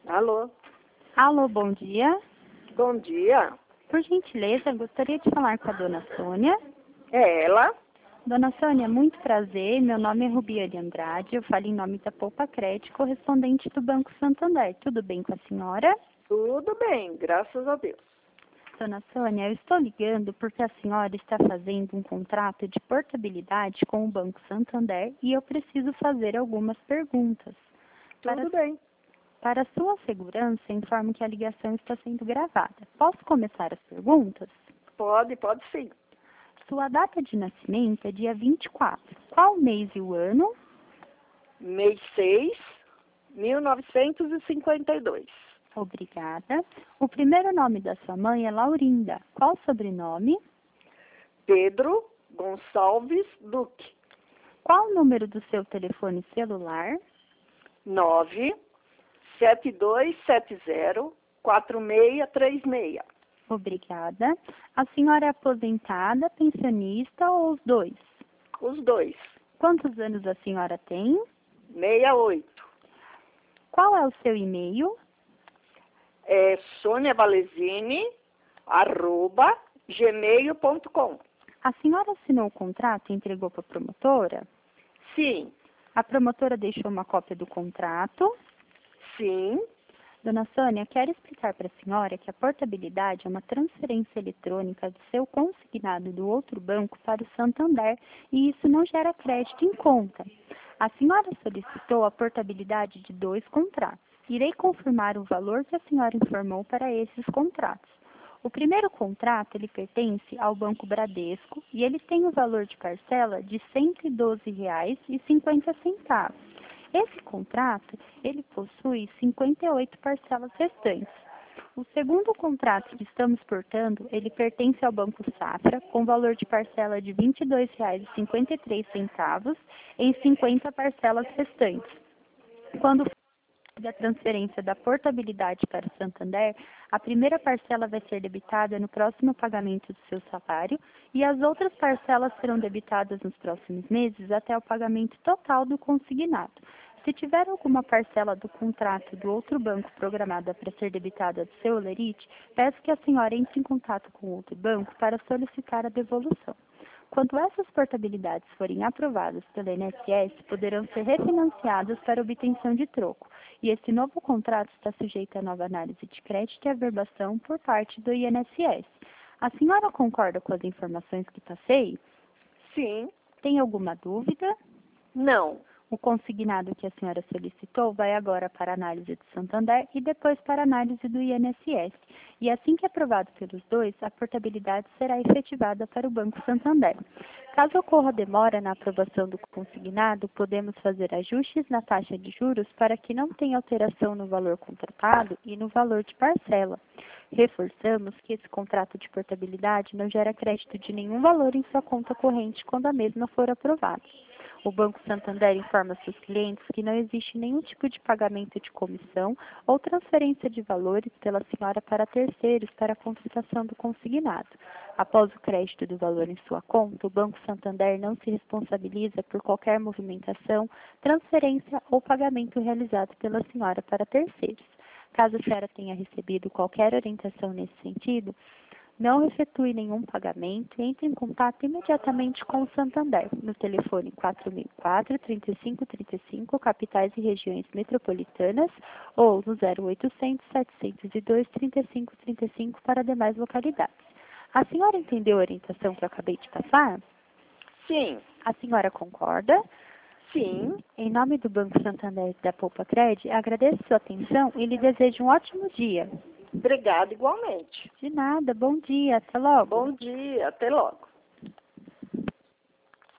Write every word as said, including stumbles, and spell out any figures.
Alô? Alô, bom dia. Bom dia. Por gentileza, gostaria de falar com a dona Sônia. É ela? Dona Sônia, muito prazer. Meu nome é Rubiane Andrade. Eu falo em nome da Poupa Crédito, correspondente do Banco Santander. Tudo bem com a senhora? Tudo bem, graças a Deus. Dona Sônia, eu estou ligando porque a senhora está fazendo um contrato de portabilidade com o Banco Santander e eu preciso fazer algumas perguntas. Tudo Para, bem. para sua segurança, informo que a ligação está sendo gravada. Posso começar as perguntas? Pode, pode sim. Sua data de nascimento é dia vinte e quatro. Qual o mês e o ano? Mês seis, mil novecentos e cinquenta e dois. Obrigada. O primeiro nome da sua mãe é Laurinda. Qual o sobrenome? Pedro Gonçalves Duque. Qual o número do seu telefone celular? nove sete dois sete zero quatro seis três seis. Obrigada. A senhora é aposentada, pensionista ou os dois? Os dois. Quantos anos a senhora tem? sessenta e oito. Qual é o seu e-mail? É Sônia Valesini, arroba, gmail ponto com. A senhora assinou o contrato e entregou para a promotora? Sim, A promotora deixou uma cópia do contrato? sim, Dona Sônia, quero explicar para a senhora que a portabilidade é uma transferência eletrônica do seu consignado do outro banco para o Santander e isso não gera crédito em conta. A senhora solicitou a portabilidade de dois contratos. Irei confirmar o valor que a senhora informou para esses contratos. O primeiro contrato, ele pertence ao Banco Bradesco e ele tem o valor de parcela de cento e doze reais e cinquenta centavos. Esse contrato, ele possui cinquenta e oito parcelas restantes. O segundo contrato que estamos portando, ele pertence ao Banco Safra, com valor de parcela de vinte e dois reais e cinquenta e três centavos em cinquenta parcelas restantes. Quando da transferência da portabilidade para o Santander, a primeira parcela vai ser debitada no próximo pagamento do seu salário e as outras parcelas serão debitadas nos próximos meses até o pagamento total do consignado. Se tiver alguma parcela do contrato do outro banco programada para ser debitada do seu holerite, peço que a senhora entre em contato com o outro banco para solicitar a devolução. Quando essas portabilidades forem aprovadas pelo I N S S, poderão ser refinanciadas para obtenção de troco. E esse novo contrato está sujeito a nova análise de crédito e averbação por parte do I N S S. A senhora concorda com as informações que passei? sim, Tem alguma dúvida? não. O consignado que a senhora solicitou vai agora para análise do Santander e depois para análise do I N S S. E assim que aprovado pelos dois, a portabilidade será efetivada para o Banco Santander. Caso ocorra demora na aprovação do consignado, podemos fazer ajustes na taxa de juros para que não tenha alteração no valor contratado e no valor de parcela. Reforçamos que esse contrato de portabilidade não gera crédito de nenhum valor em sua conta corrente quando a mesma for aprovada. O Banco Santander informa seus clientes que não existe nenhum tipo de pagamento de comissão ou transferência de valores pela senhora para terceiros para a contratação do consignado. Após o crédito do valor em sua conta, o Banco Santander não se responsabiliza por qualquer movimentação, transferência ou pagamento realizado pela senhora para terceiros. Caso a senhora tenha recebido qualquer orientação nesse sentido, não efetue nenhum pagamento e entre em contato imediatamente com o Santander, no telefone quatro mil e quatro, trinta e cinco trinta e cinco, capitais e regiões metropolitanas, ou no zero oitocentos, setecentos e dois, trinta e cinco trinta e cinco para demais localidades. A senhora entendeu a orientação que eu acabei de passar? Sim, A senhora concorda? sim. Em nome do Banco Santander e da Poupa Crédito, agradeço sua atenção e lhe desejo um ótimo dia. Obrigada igualmente. De nada, bom dia, até logo. Bom dia, até logo.